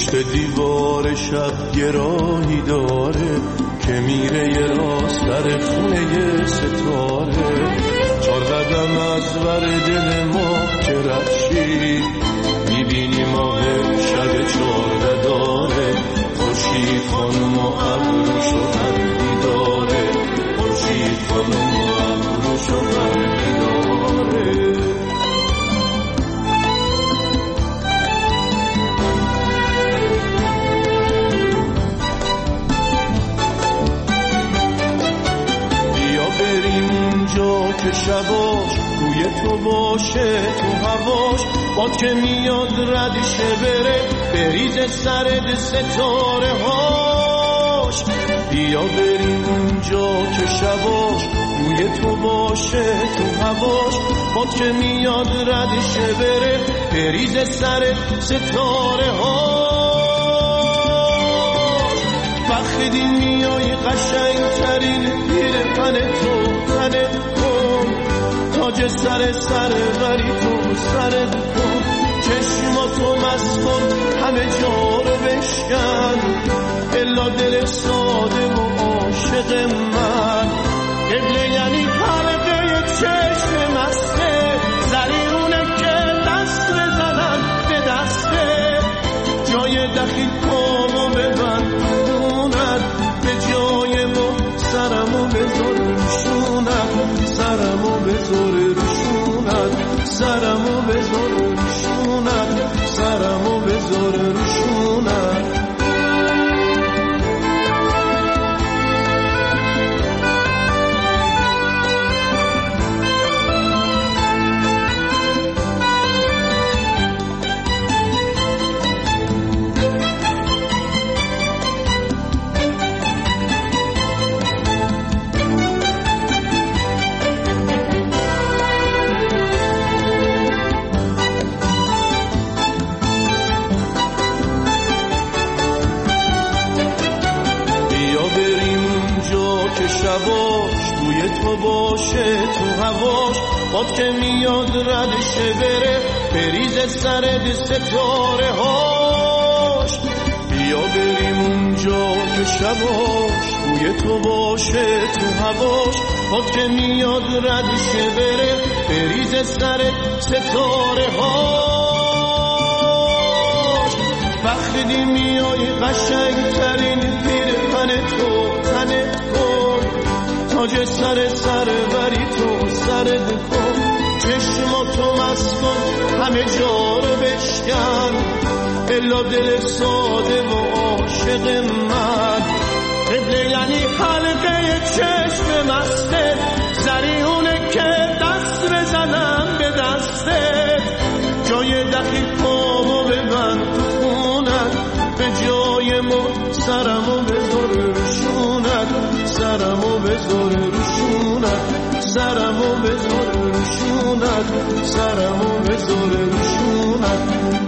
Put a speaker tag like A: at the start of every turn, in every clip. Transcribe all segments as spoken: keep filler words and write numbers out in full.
A: پشت دیوار شب یه راهی داره که میره یه راه سر خونه یه ستاره. چار قدم از ور دل ما که رفشی میبینی ماه شب چار داره. خورشید خانم و ابروشو برمی داره. خورشید خانم و ابروشو برمی داره. که شباش روی تو باشه تو هواش باد که میاد ردشه بره بریز سرد ستاره هاش. بیا بریم اونجا که شباش روی تو باشه تو هواش باد که میاد ردشه بره بریز سرد ستاره هاش. وقتی میای قشنگ ترین پیرهن تو تنت تاج سر سر بری تو سر کن. چشماتو مست کن همه جا رو بشکن الا دل ساده و عاشق من. قبله یعنی حلقه چشم مسته زریونه که دست بزنن به دسته. جای دخیل پامو ببند خونت به جای ما سرمو بذار روشونت. سرمو بذار روشونت. سرمو بذار روشونت. سرمو بذار روشونت. شباش روی تو باشه تو هواش باد که میاد ردشه بره بریز سرد ستاره هاش. بیا بریم اونجا که شباش روی تو باشه تو هواش باد که میاد ردشه بره بریز سرد ستاره هاش. وقتی میای قشنگ ترین پیرهن تو تنت کن تاج سر سر بری تو سرد کن. چشماتو مست کن همه جا رو بشکن الا دل ساده و عاشق من. قبله یعنی حلقه چشم مسته زریونه که دست بزنم به دسته. جای دخیل پامو ببند تو خونت به جای ما سرمو بذار روشونت. سرمو بذار روشونت. سرمو بذار روشونت. سرمو بذار روشونت.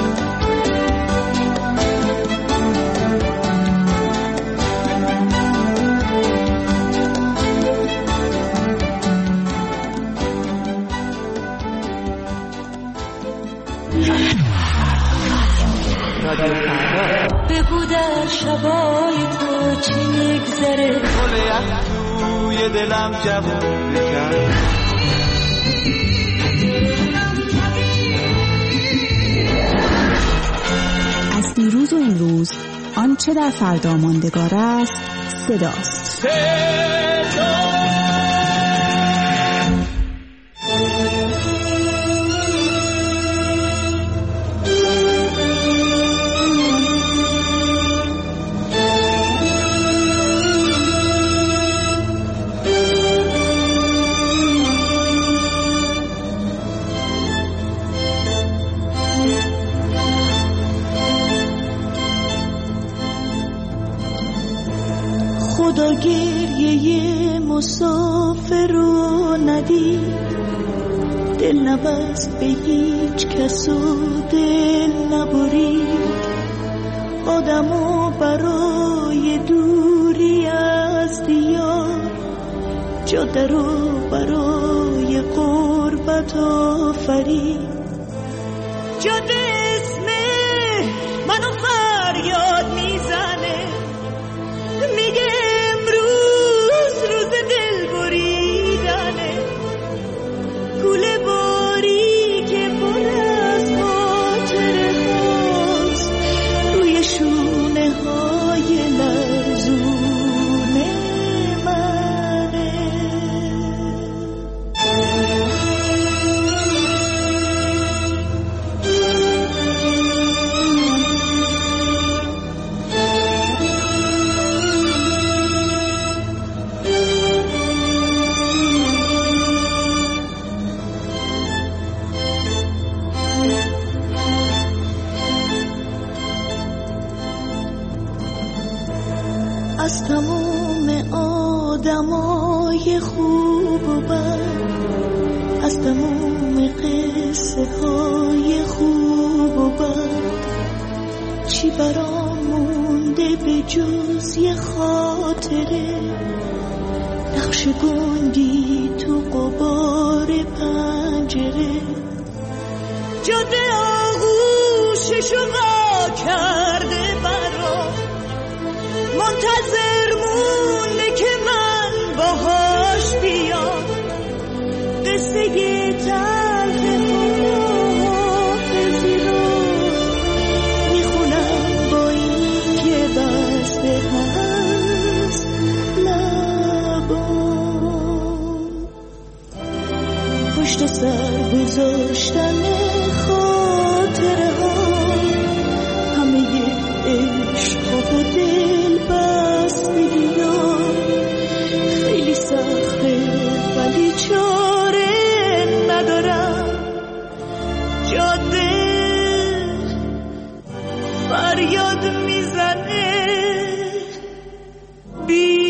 B: بگو در شبای تو چی میگذره
C: کلیت توی دلم جواب بکن.
D: از دیروز و امروز آنچه در فردا ماندگار است صداست. صدا
B: خدا گریه مسافر رو ندید دل نبست به هیچ کس و دل نبرید. آدمو برای دوری از دیار جاده رو برای قربت آفرید. جاده اسم منو فرد از تمام آدمای خوب و بد، از تمام قصه های خوب و بد، چی برام مونده به جز یه خاطره، نقش گندی تو غبار پنجره، جاده آغوششو وا کرده برام، منتظر مونده که من باهاش بیام، قصه تلخ حافظی رو میخونم با این که بسته هست لبام، پشت سر گذاشتن خاطره ها، همه عشق و دل بستگی ها، خیلی سخته ولی چاره ندارم، جاده فریاد میزنه بی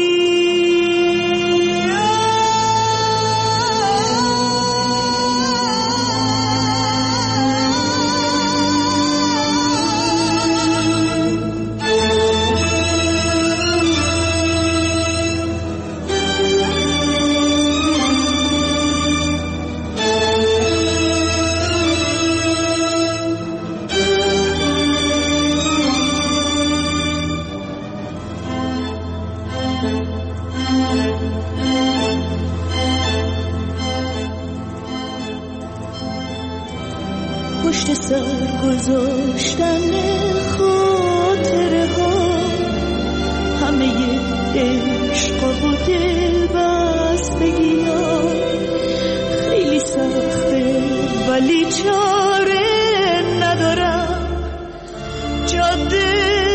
B: پشت سر گذاشتن خاطره ها، همه عشق و دل بستگی ها، خیلی سخته ولی چاره ندارم، جاده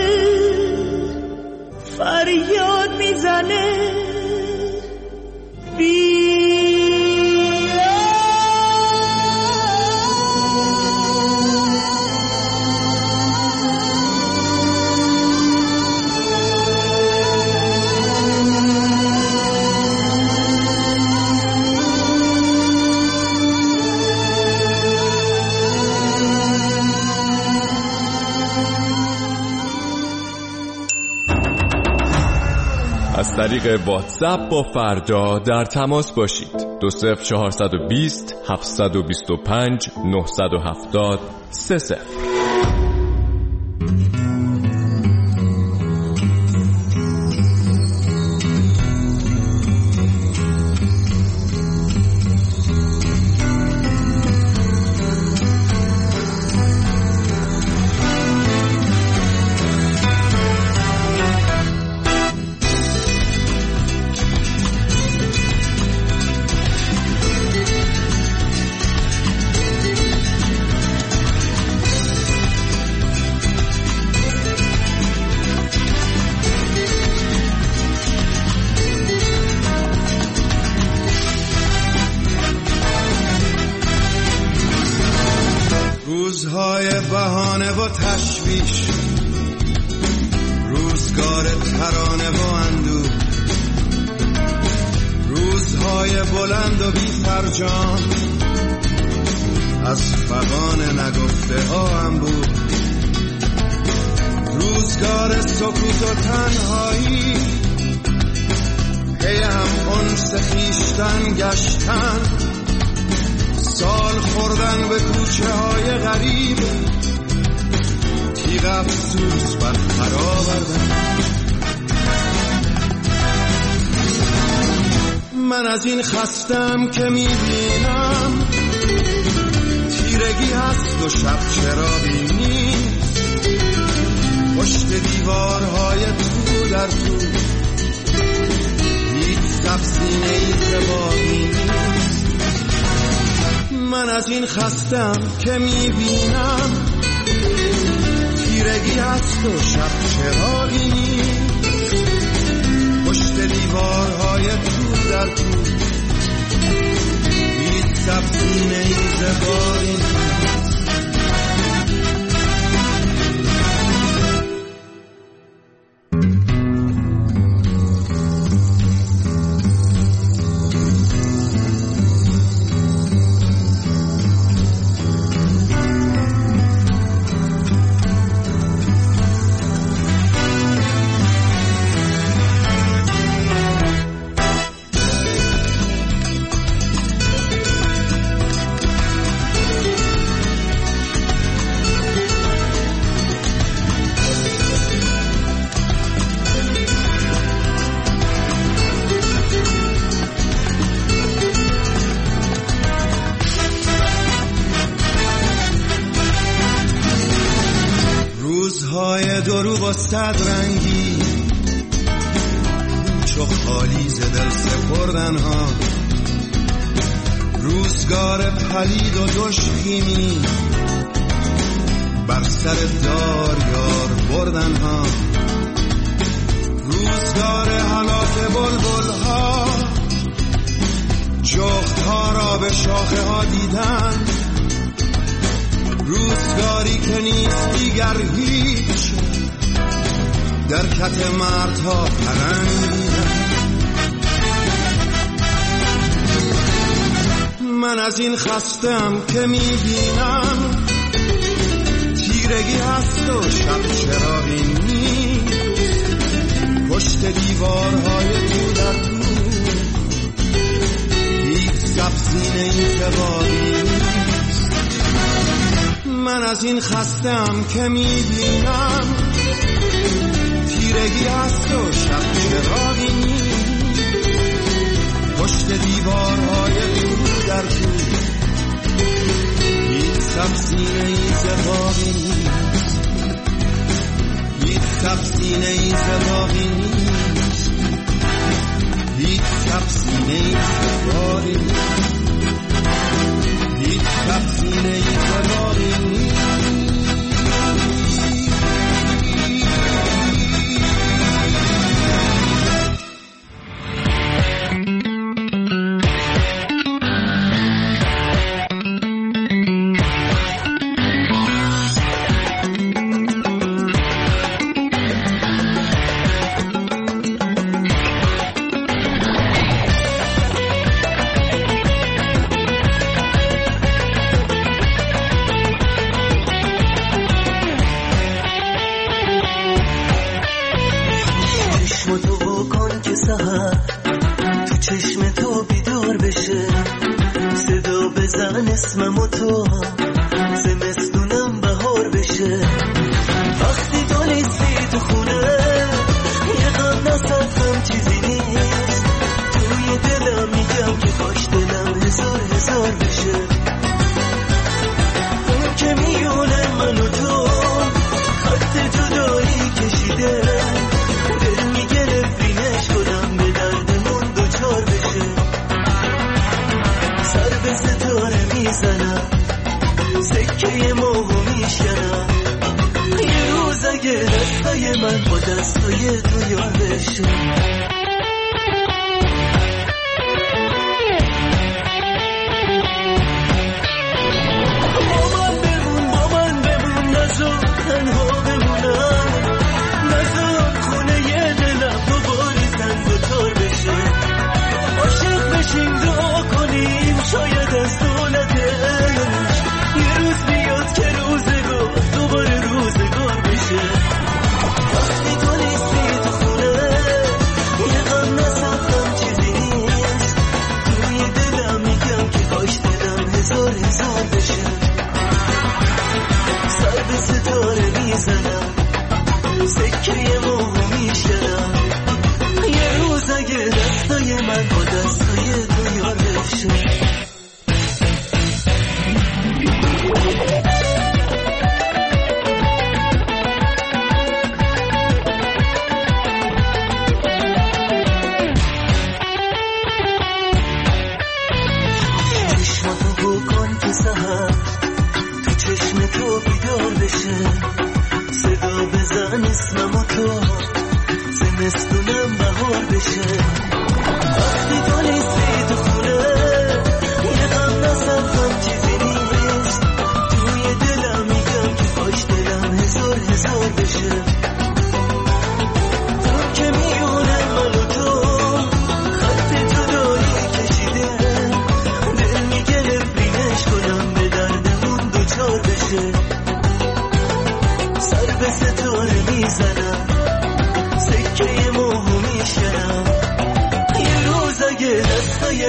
B: فریاد میزنه بی
E: از طریق واتساپ با فردا در تماس باشید. دو صفر چهارصد و بیست هفتصد و بیست و پنج نهصد و هفتاد سه صفر.
F: روزهای بهانه و تشویش، روزگار ترانه و اندوه، روزهای بلند و بی فرجام، از فغان نگفته ها هم بود، روزگار سکوت و تنهایی، پی هم انس خویشتن گشتن، سال خوردن به کوچه های غریب، تیغ افسوس بر خر آوردن. من از این خستم که میبینم تیرگی هست و شب چراغی نیست، پشت دیوارهای تو در تو هیچ سبزینه ای زبانی نیست. من از این خستم که میبینم تیرگی هست و شب چراغی نیست، پشت دیوارهای تو در تو هیچ سبزینه ای زبانی نیست. شب درو با صد رنگی چو خالی ز دل سپردن ها، روزگار پلید و دشخیمی بر سر دار یار بردن ها، روزگار حلاف بلبل ها جغد ها را به شاخه ها دیدن، روزگاری که نیست دیگر هیچ در کت مردها پرنگیدن. من از این خستم که میبینم تیرگی هست و شب چراغی نیست، پشت دیوارهای تو در تو هیچ سبزینه ای که باقی نیست. من از این خستم که میبینم تیرگی هست و شب چراغی نیست، پشت دیوارهای تو در تو هیچ سبزینه ای زباقی نیست، هیچ سبزینه ای زباقی نیست، هیچ سبزینه ای زباقی نیست، هیچ سبزینه ای زباقی نیست.
G: اسمم و تو زمستونم بهار بشه، وقتی تو نیستی تو خونه یه غم نسازم چیزی نیست، توی دلم میگم که کاش دلم هزار هزار بشه، اون که میونه من و تو خط جدایی کشیده، دل میگه نفرینش کنم به دردمون دوچار بشه، سر به ستاره میزنم سکه ماهو میشنم، یه روز اگه دستای من با دستای تو یار بشه. شاید از دولتش یه روز بیاد که روزگار دوباره روزگار بشه، وقتی تو نیستی تو خونه یه غم نسازم چیزی نیست، توی دلم میگم که کاش دلم هزار هزار بشه، سر به ستاره میزنم سکه ماهو میشنم، یه روز اگه دستای من با دستای تو یار بشه. صدا بزن اسمم و تو زمستونم بهار بشه، وقتی تو نیستی تو خونه یه غم نسازم چیزی نیست، توی دلم میگم که کاش دلم هزار هزار بشه، اون که میونه من و تو خط جدایی کشیده، دل میگه نفرینش کنم به دردمون دوچار بشه، سر به ستاره میزنم سکه ماهو میشنم، یه روز اگه دستای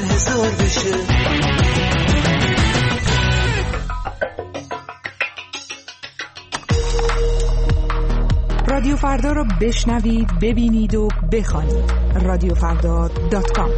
G: هزار بشه.
D: رادیو فردا رو بشنوید، ببینید و بخوانید. رادیو فردا دات کام.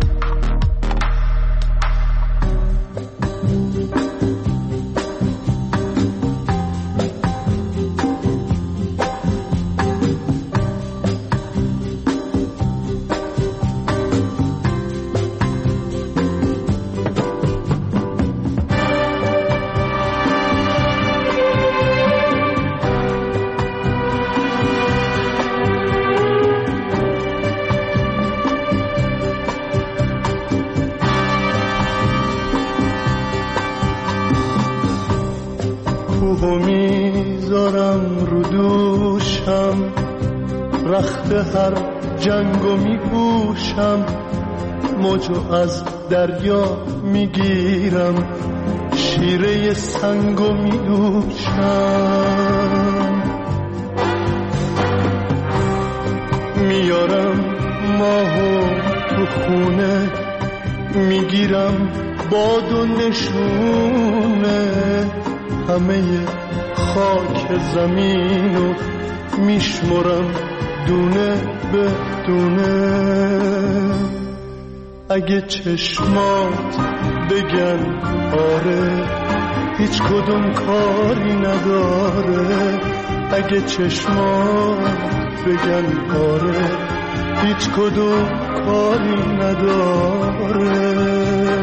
A: کوهو میذارم رو دوشم، رخت هر جنگو میپوشم، موجو از دریا میگیرم، شیره سنگو میدوشم، میارم ماهو تو خونه، میگیرم باد و نشونه، همه خاک زمینو میشمرم دونه به دونه. اگه چشمات بگن آره هیچ کدوم کاری نداره، اگه چشمات بگن آره هیچ کدوم کاری نداره.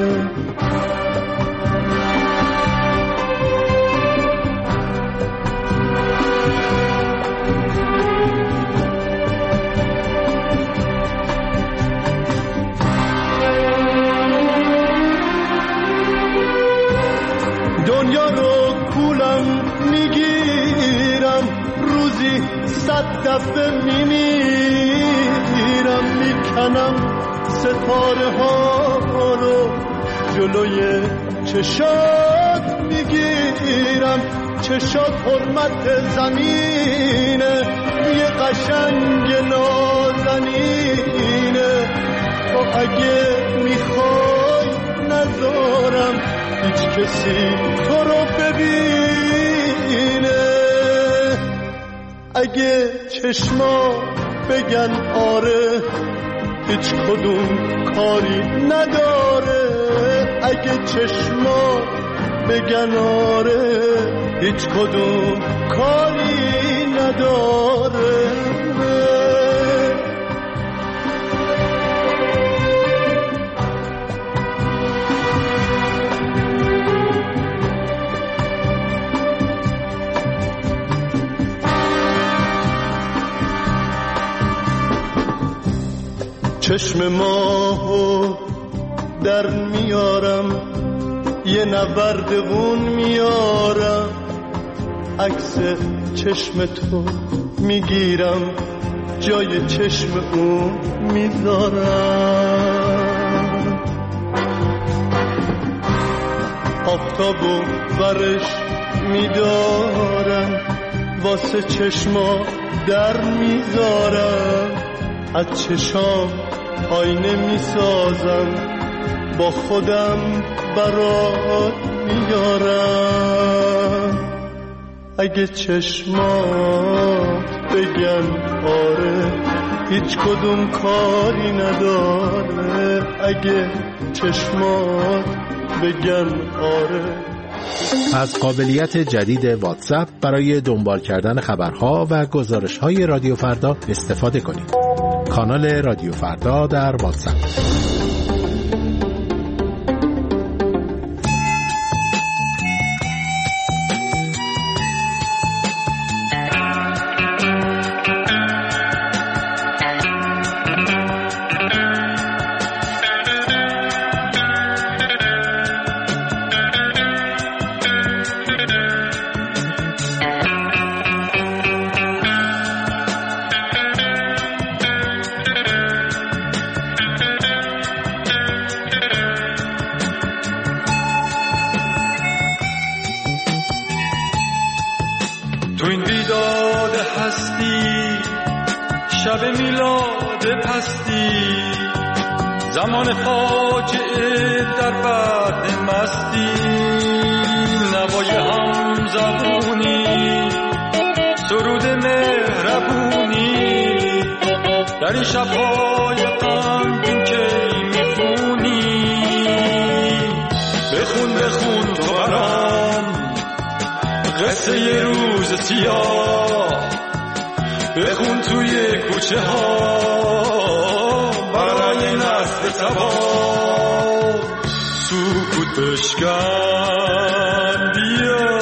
A: دنیا رو کولم میگیرم، روزی صد دفعه میمیرم، میکنم ستاره ها رو جلوی چشات میگیرم، چشات حرمت زمینه، یه قشنگ نازنینه، تو اگه میخوای نذارم هیچ کسی تو رو ببینه، اگه چشما بگن آره هیچ کدوم کاری نداره، اگه چشما بگن آره هیچ کدوم کاری نداره. چشم ماهو در میارم، یه نوردون میارم، عکس چشم تو میگیرم، جای چشم اون میذارم، آفتابو برش میدارم، واسه چشما در میذارم، از چشام آینه میسازم، با خودم برات میارم، اگه چشمات بگن آره هیچ کدوم کاری نداره، اگه چشمات بگن آره.
H: از قابلیت جدید واتساپ برای دنبال کردن خبرها و گزارش‌های رادیو فردا استفاده کنید. کانال رادیو فردا در واتساپ.
A: تو این بیداد هستی، شب میلاد پستی، زمان فاجعه در بعد مستی نوای هم زبونی سرود مهربونی در این شب‌های غمگین که میخونی بخون بخون تو برام قصه ی روز سیاه بخون توی کوچه ها برای نسل سوار سکوت بشکن بیا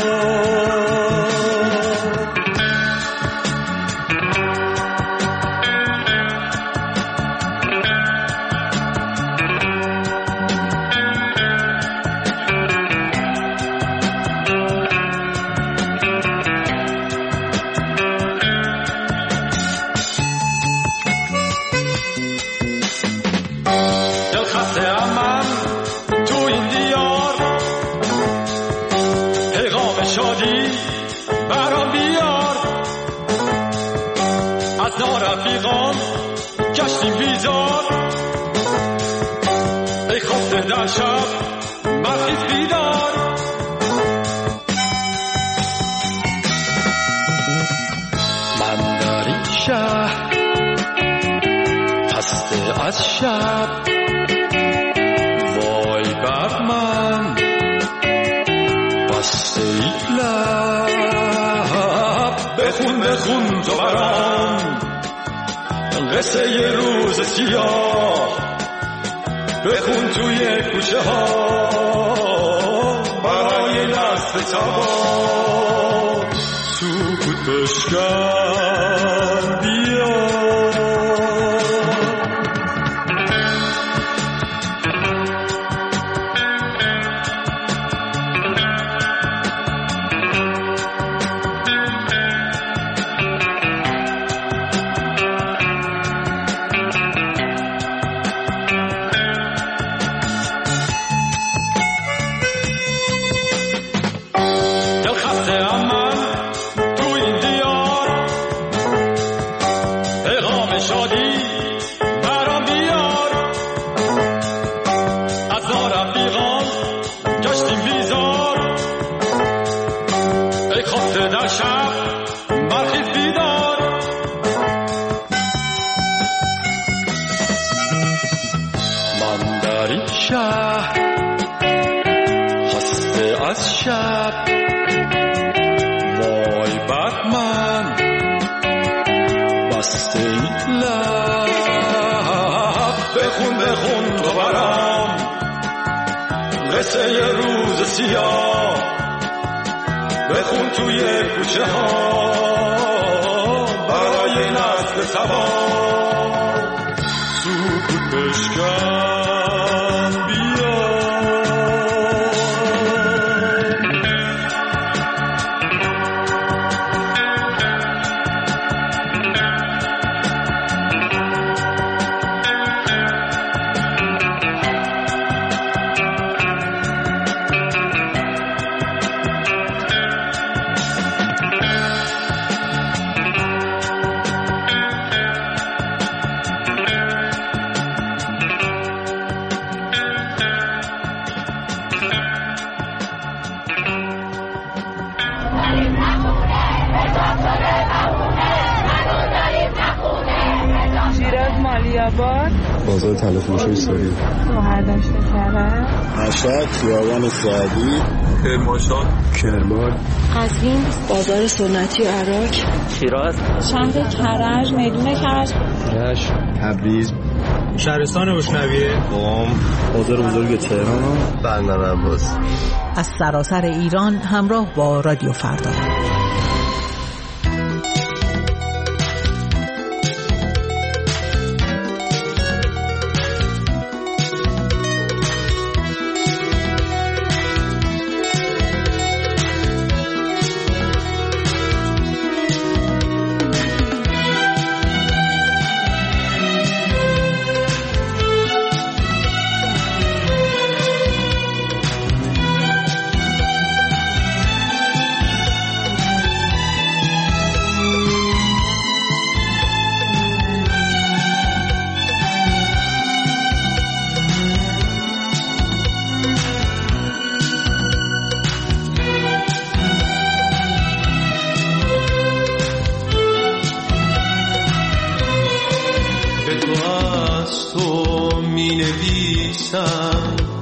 A: رفیقان گشتیم بیزار ای خفته در شب برخیز بیدار من در این شهر خسته از شب وای بر من بسته ای لب بخون بخون تو برام قصه ی روز سیاه بخون توی کوچه ها برای نسل سوار سکوت بشکن بیا قصه ی روز سیاه بخون توی کوچه ها برای نسل سوار سکوت بشکن بیا
I: بازار طلا فروشی سوری
J: شوهر داشته کرده
I: مشهد خیابان سعدی
E: کرمانشاه
I: کرمان
J: قزوین
B: بازار سنتی عراق
K: شیراز
J: شهر کرج میدون کرج
I: رشت تبریز
L: شهرستان اشنویه
I: قم بازار بزرگ تهران
M: بندر عباس
N: از سراسر ایران همراه با رادیو فردا.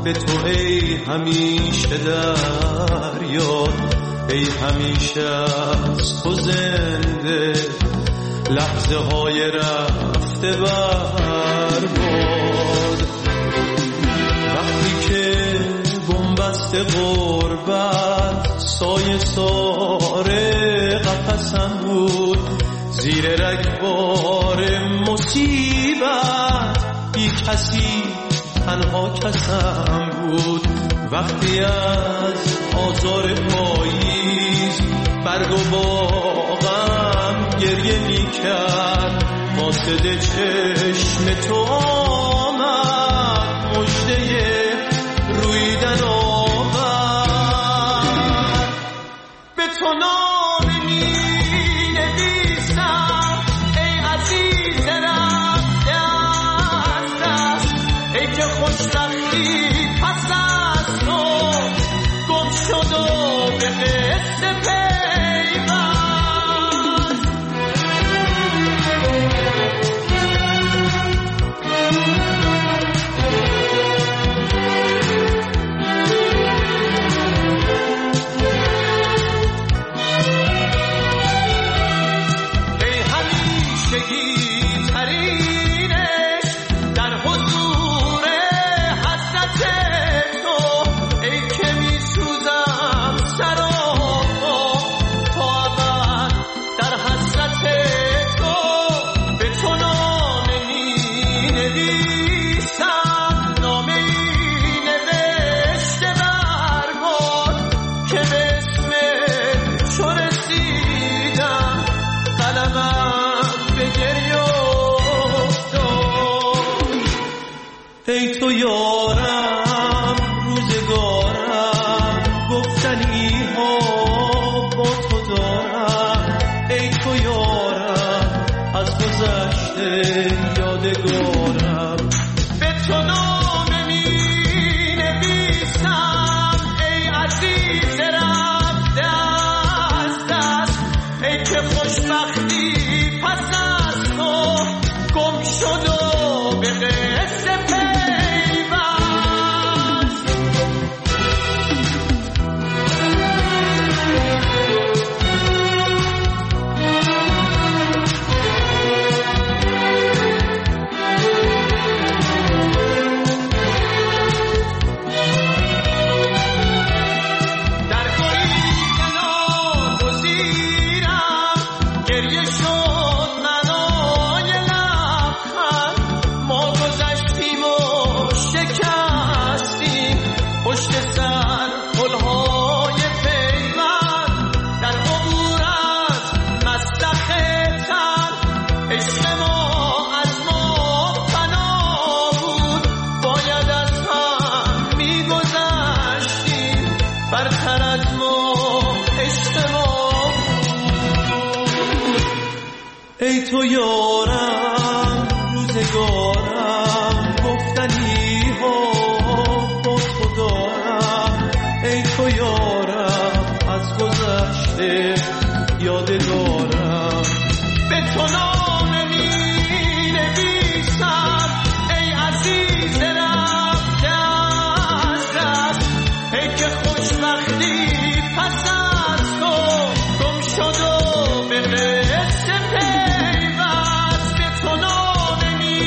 A: به تو ای همیشه در یاد، ای همیشه از تو زنده لحظه های رفته برباد. وقتی که بنبست غربت سایه ساره قفسم بود، زیر رگبار مصیبت بی کسی تنها کسم بود. وقتی از آزار پاییز برگ و باغم گریه می کرد، قاصد چشم تو آمد مژده رویدن آورد. به تو نامه می نویسم ای عزیز رفته از دست، ای که خوشبختی پس از تو گم شد و به قصه پیوند. ای همیشگی ترینش در حضور حضرت تو، ای که می سوزم سر و تا ابد در حضرت تو. به تو نامه می نویسم، نامه ای نوشته برگرد که به اسم تو رسیدم، قلمم به گریه افتاد. ای تو یارم روزگارم، گفتنی ها با تو دارم. ای تو یارم از گذشته یادگارم. به تو نامه می نویسم ای عزیز رفته از دست، ای که خوشبختی پس از تو گم شد و به قصه پیوست. در گریه ناگزیرم گریه شد منای لبخند، ما گذشتیم و شکستیم پشت سر پلهای پیوند. در عبور از مسلخ تن عشق ما از ما فنا بود، باید از هم میگذشتیم برتر از ما عشق ما بود. ای تو یارم روزگارم، گفتنی ها با تو دارم. ای تو یارم از گذشته یادگارم. به تو نامه می نویسم ای عزیز رفته از دست، ای که خوشبختی پس از تو گم شد و به قصه پیوست. به تو نامه می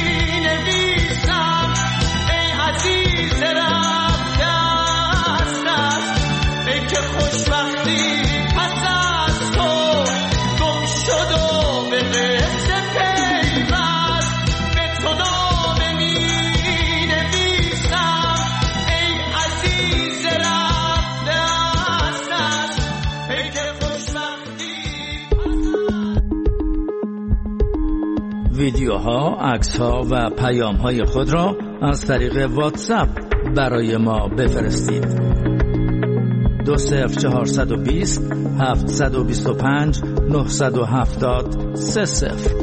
A: نویسم ای عزیز رفته از دست، ای که خوشبختی پس از تو گم شد و به قصه پیوست. به تو نامه می نویسم ای عزیز رفته از دست، ای که خوشبختی
K: ویدیوها، عکس‌ها و پیام‌های خود را از طریق واتساپ برای ما بفرستید. دو صفر چهارصد و بیست هفتصد و بیست و پنج نهصد و هفتاد سه صفر.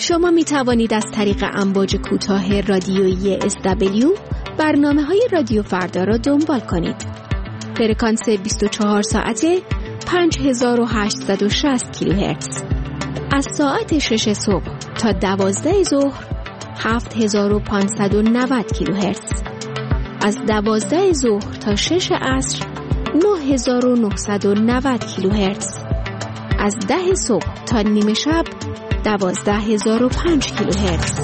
M: شما می توانید از طریق امواج کوتاه رادیویی اس دبلیو برنامه‌های رادیو فردا را دنبال کنید. فرکانس بیست و چهار ساعته پنج هزار و هشتصد و شصت کیلوهرتز. از ساعت شش صبح تا دوازده ظهر هفت هزار و پانصد و نود کیلوهرتز. از دوازده ظهر تا شش عصر نه هزار و نهصد و نود کیلوهرتز. از ده صبح تا نیمه شب دوازده هزار و پنج کیلوهرتز.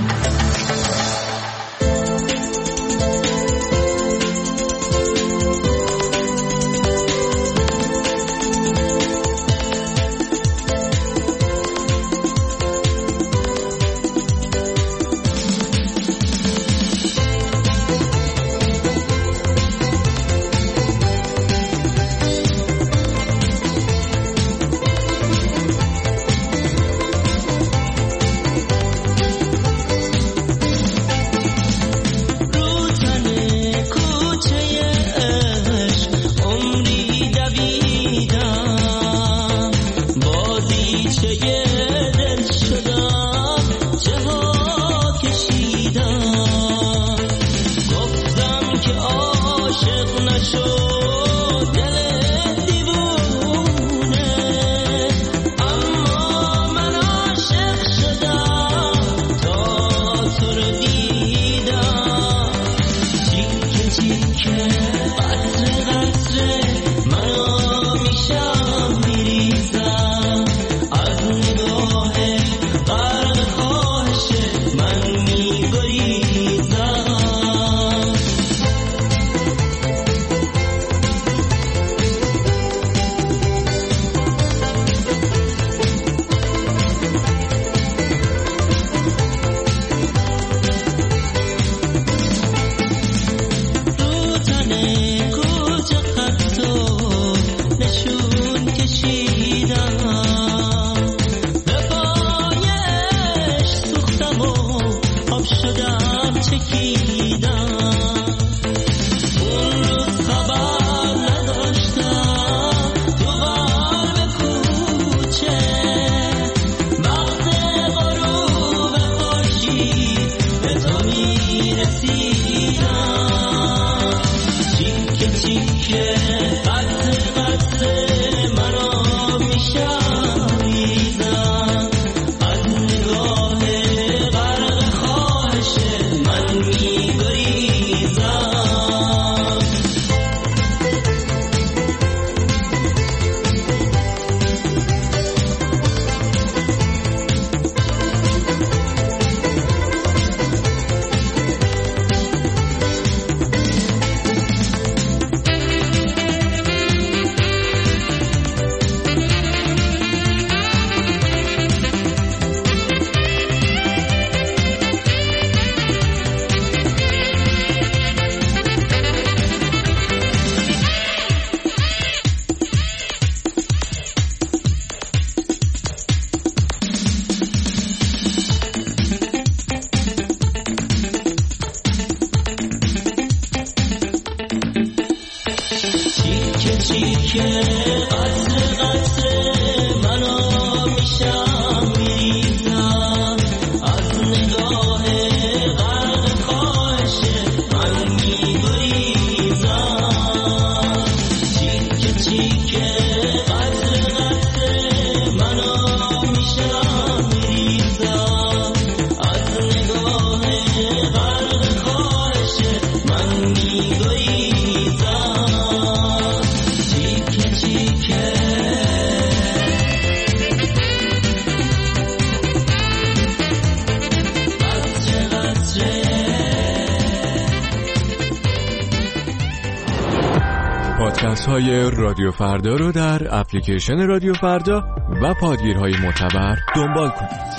E: پادکست های رادیو فردا رو در اپلیکیشن رادیو فردا و پادگیرهای معتبر دنبال کنید.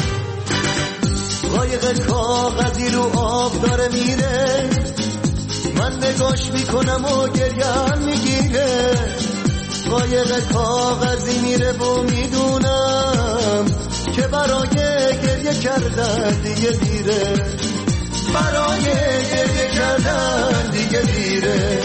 G: کاغذی رو آب داره میره، من نگاش میکنم و گریم میگیره، قایق کاغذی میره و میدونم که برای گریه کردن دیگه دیره، برای گریه کردن دیگه دیره.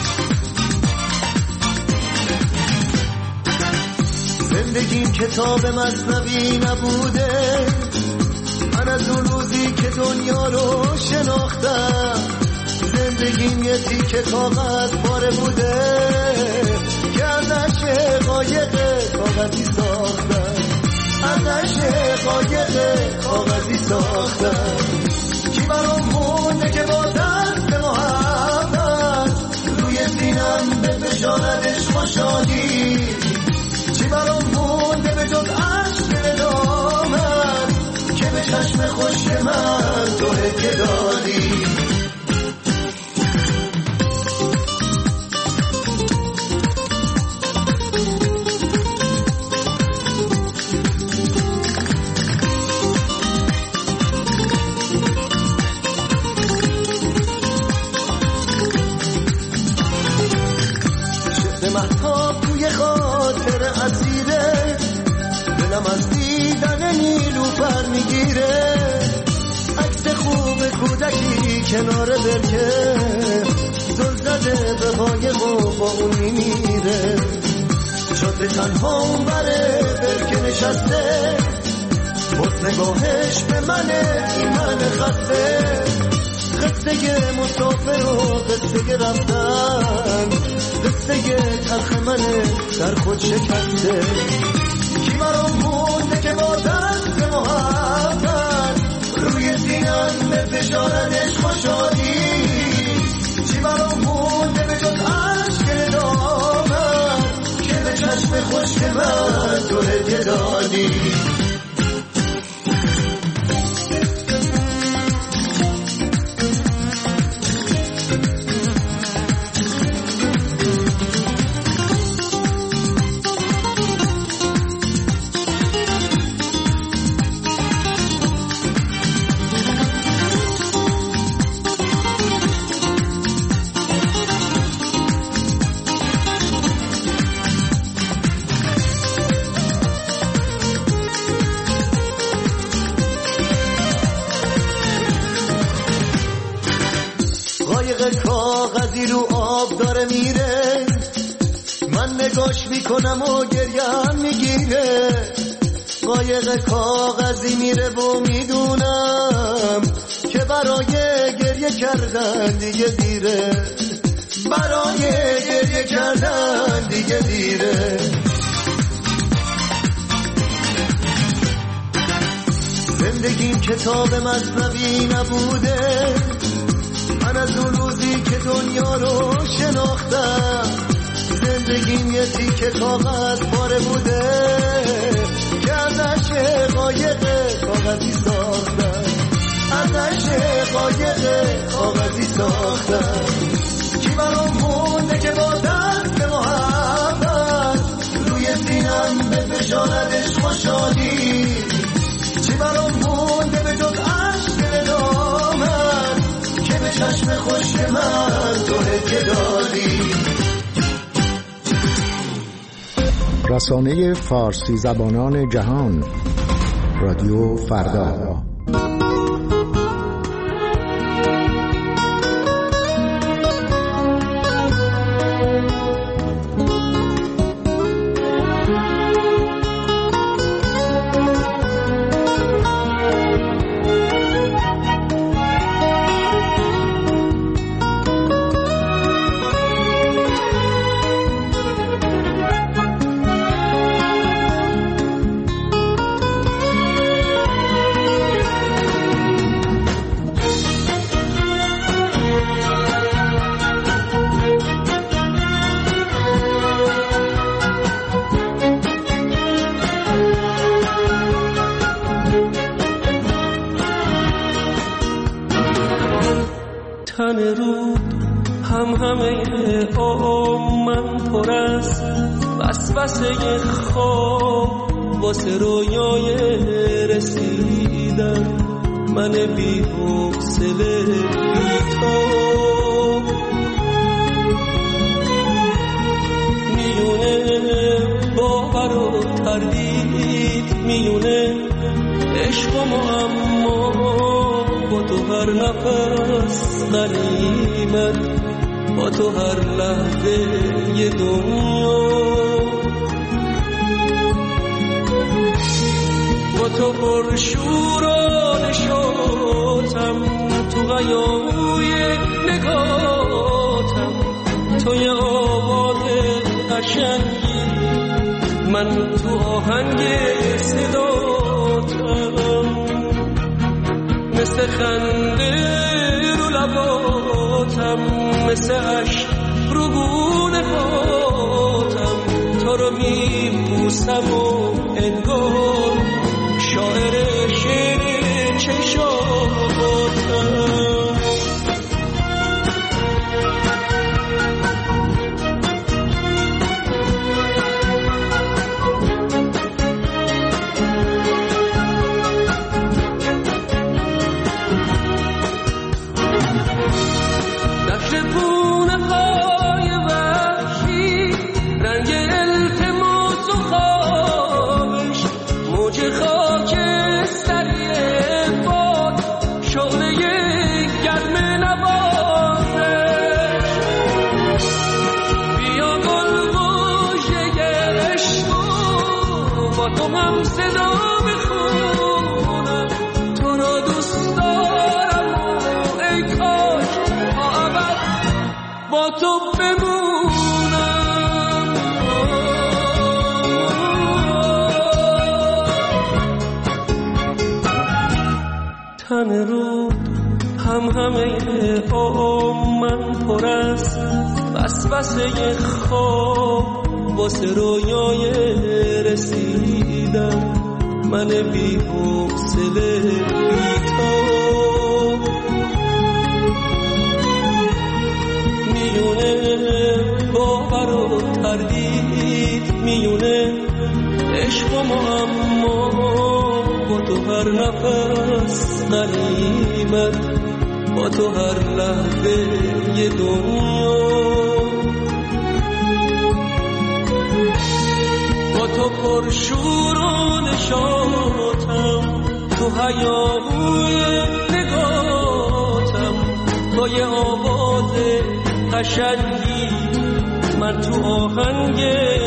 G: زندگیم کتاب مثنوی نبوده، من از اون روزی که دنیا رو شناختم، زندگیم یه تیکه کاغذ پاره بوده که ازش قایق کاغذی ساختم، ازش قایق کاغذی ساختم. کی برام مونده که با دست محبت روی سینم به بشاردش خوشحالی، چی برام مونده به جز عشق ندامت که به چشم خوش من تو هدیه دادی. مهتاب توی خاطر اسیره، دلم از دیدن نیلوفر میگیره، عکس خوب کودکی کنار برکه، زل زده به قایق و با اون میمیره. شده تنها اون بره برکه نشسته، بود نگاهش به منه این من خسته، قصه مسافر و قصه رفتن، قصه تلخ منه در خود شکسته. کی برام مونده که با دست محبت روی سینم به فشاردش خوشحالی، چی برام مونده به جز عشق ندامت که به چشم خوش من تو هدیه دادی. کاغذی رو آب داره میره، من نگاش میکنم و گریم میگیره، قایق کاغذی میره و میدونم که برای گریه کردن دیگه دیره، برای گریه کردن دیگه دیره. زندگیم کتاب مثنوی نبوده، من از اون روزی که دنیا رو شناختم، زندگیم یه تیکه کاغذ پاره بوده که ازش قایق کاغذی ساختم، ازش قایق کاغذی ساختم. کی برام مونده که با دست محبت روی سینم به فشاردش خوشحالی، چی برام مونده به جز عشق ندامت که به چشم خوش من تو هدیه دادی.
H: رسانه فارسی زبانان جهان، رادیو فردا.
O: تن رود هم همه آم من پر از وسوسه خواب، واسه رویای رسیدن من بی حوصله بی تو. تردید میونه عشق و معما با تو هر نفس غنیمت با تو هر لحظه یه دنیا با تو پر شور و نشاطم تو غیابوی نگاتم تو یه آواز قشنگی من تو آهنگ صداتم مثل خنده رو لباتم مثل عشق رو گونه پاتم تو رو میبوسم و انگار شاعر شعر چشاتم تن رود هم همه آم من پر از وسوسه خواب واسه رویای رسیدن من بی حوصله بی‌تاب میونه باور و تردید میونه عشق و معما با تو هر نفس غنیمت با تو هر لحظه یه دنیا با تو پر شور و نشاطم تو هیاهوی نگاتم تو یه آواز قشنگی من تو آهنگ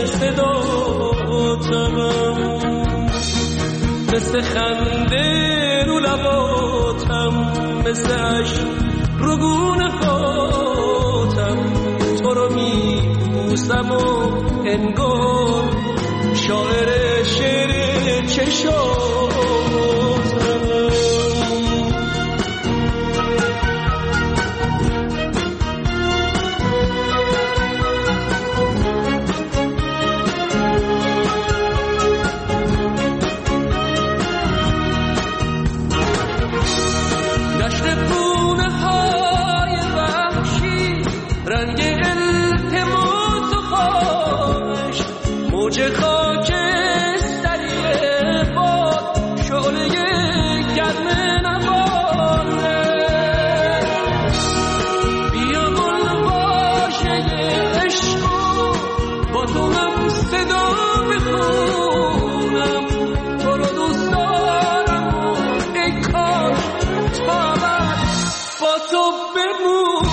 O: صداتم مثل خنده رو لباتم مثل عشق رو گونه پاتم تو رو میبوسم و انگار شاعر شعر چشاتم موج خاکستری باد شعله گرم نوازه بیا گل باشه عشق با تو هم صدا بخونم تو رو دوست دارم ای کاش تا با تو بمونم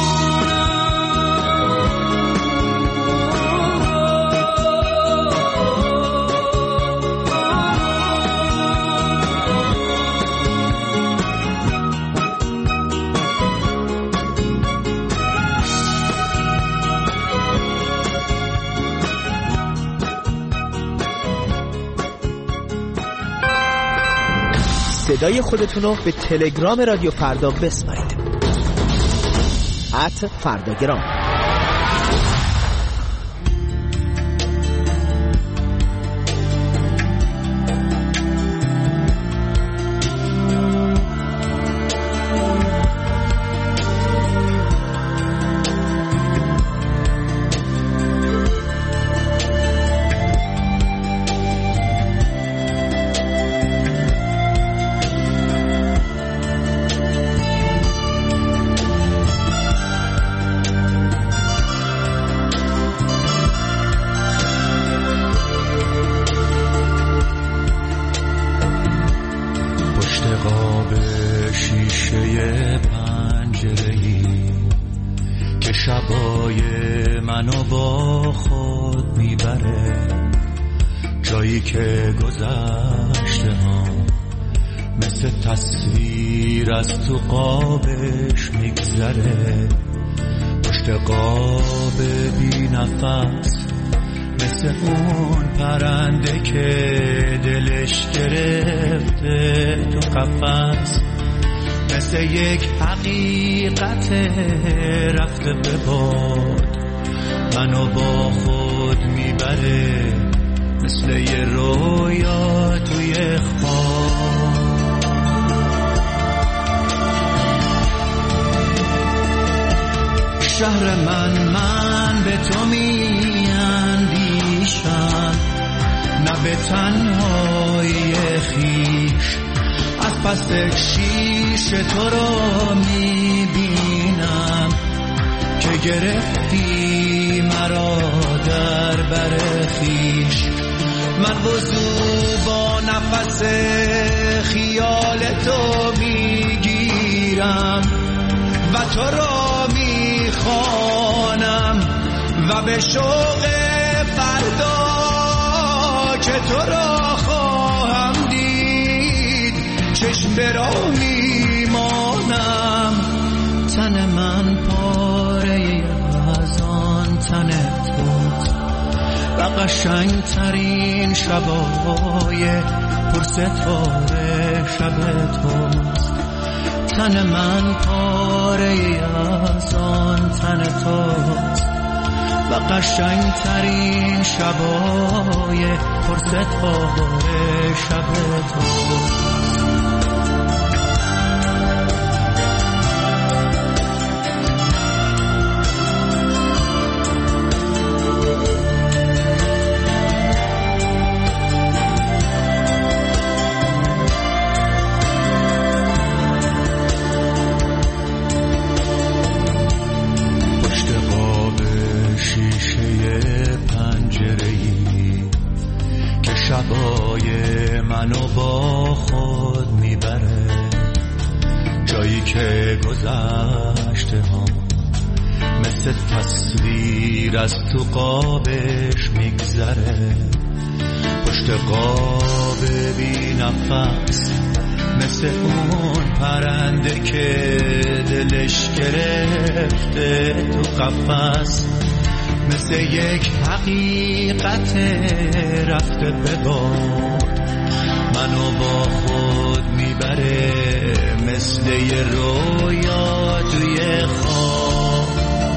P: صدای خودتون رو به تلگرام رادیو فردا بسپارید. ات فرداگرام.
Q: پنجره‌ای که شبای منو با خود میبره، جایی که گذشته ها مثل تصویر از تو قابش میگذره، پشت قاب بی نفس مثل اون پرنده که دلش گرفته تو قفس، مثل یک حقیقت رفته به باد منو با خود میبره، مثل یه رویا توی خواب. شهر من من به تو میاندیشم، نه به تنهایی خیش، از پس شیش تو رو میبینم که گرفتی مرا در بر خیش. من وضو با نفس خیال تو میگیرم و تو را میخوانم و به شوق فردا که تو را خواهم دید چشم برا میمانم. تن من پاره از آن تن توست و قشنگ ترین شبای پرستاره شب توست. تن من پاره از آن تن توست و قشنگ ترین شبای پرستاره شب توست. شبای منو با خود میبره، جایی که گذشته ها مثل تصویر از تو قابش میگذره، پشت قاب بی نفس مثل اون پرنده که دلش گرفته تو قفس، مثل یک حقیقت رفته به باد منو با خود میبره، مثل یه رویا توی خواب.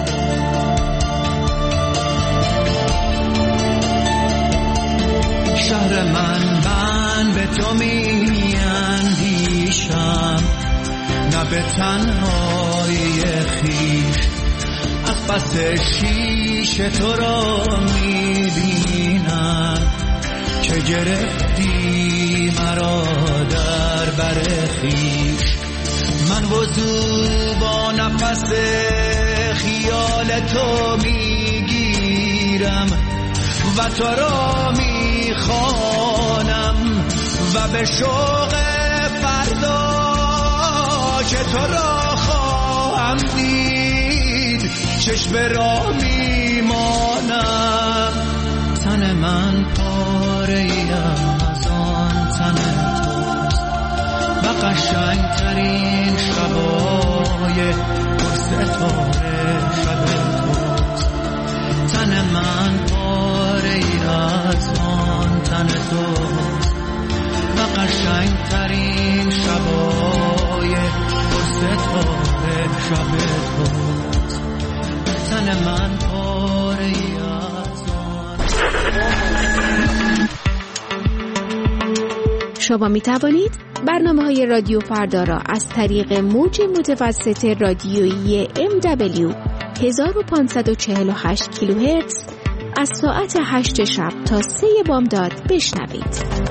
Q: شهر من من به تو میاندیشم، نه به تنهایی خیش، از پس شیش تو را میبینم که گرفتی مرا در بر خیش. من وضو با نفس خیال تو میگیرم و تو را میخوانم و به شوق فردا که تو را خواهم دید چشم را میمانم. تن من پاره از آن تن توست و قشنگ ترین شبای پرستاره شب توست. تن من پاره از آن تن توست و قشنگ ترین شبای پرستاره شب توست. تن من پاره از آن.
M: شما می توانید برنامه های رادیو فردا را از طریق موج متوسط رادیویی ام دبلیو هزار و پانصد و چهل و هشت کیلوهرتز از ساعت هشت شب تا سه بامداد بشنوید.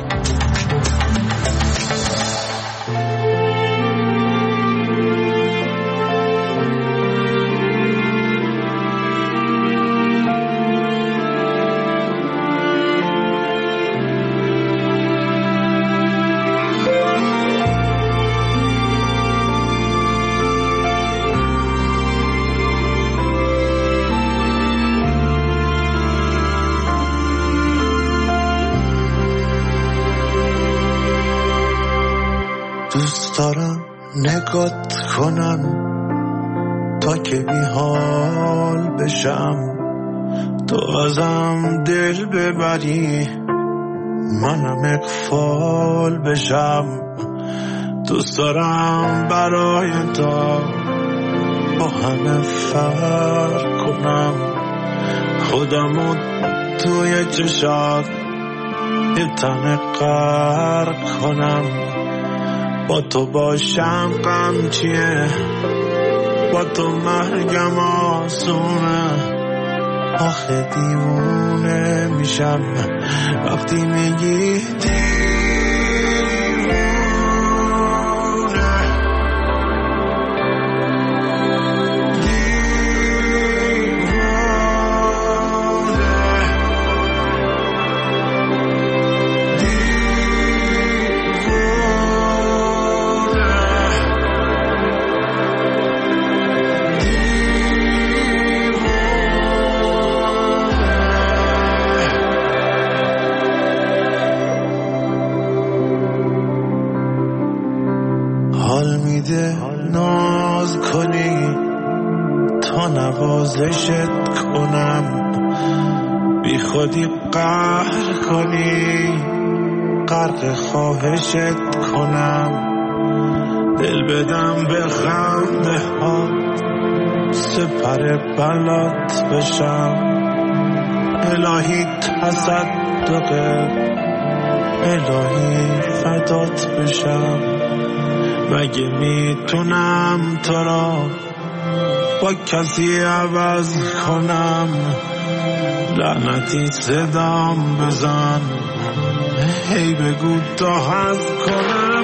F: نگات کنم تا که بی حال بشم، تو ازم دل ببری منم اغفال بشم. دوست دارم برای تو با همه فرق کنم، خودمو توی چشات یه تن غرق کنم. با تو باشم غم چیه، با تو مرگم آسونه. آخه دیوونه میشم وقتی میگی ناز کنی تا نوازشت کنم، بی خودی قهر کنی غرق خواهشت کنم. دل بدم به خنده ها سپر بلات بشم، الهی تصدقه الهی فدات بشم. مگه میتونم تو را با کسی عوض کنم؟ لعنتی صدام بزن هی بگو تا حذف کنم.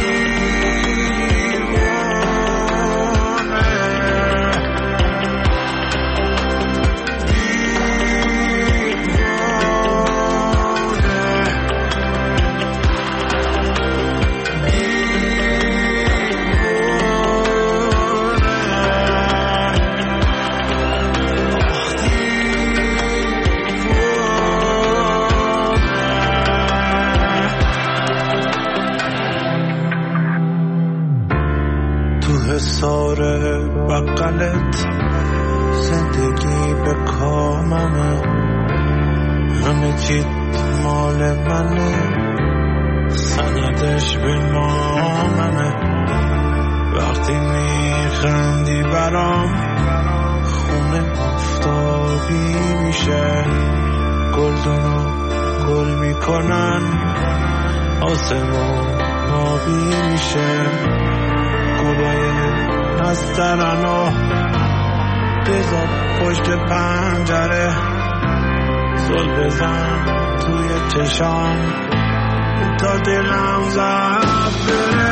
F: ساره بقلت زندگی به کاممه، همه چیت مال منه، سندش به ناممه. وقتی میخندی برام خونه آفتابی میشه، گلدونو گل میکنن آسمون آبی میشه. گلای نسترنو بذار پشت پنجره، زل بزن توی چشام تا دلم زد بره.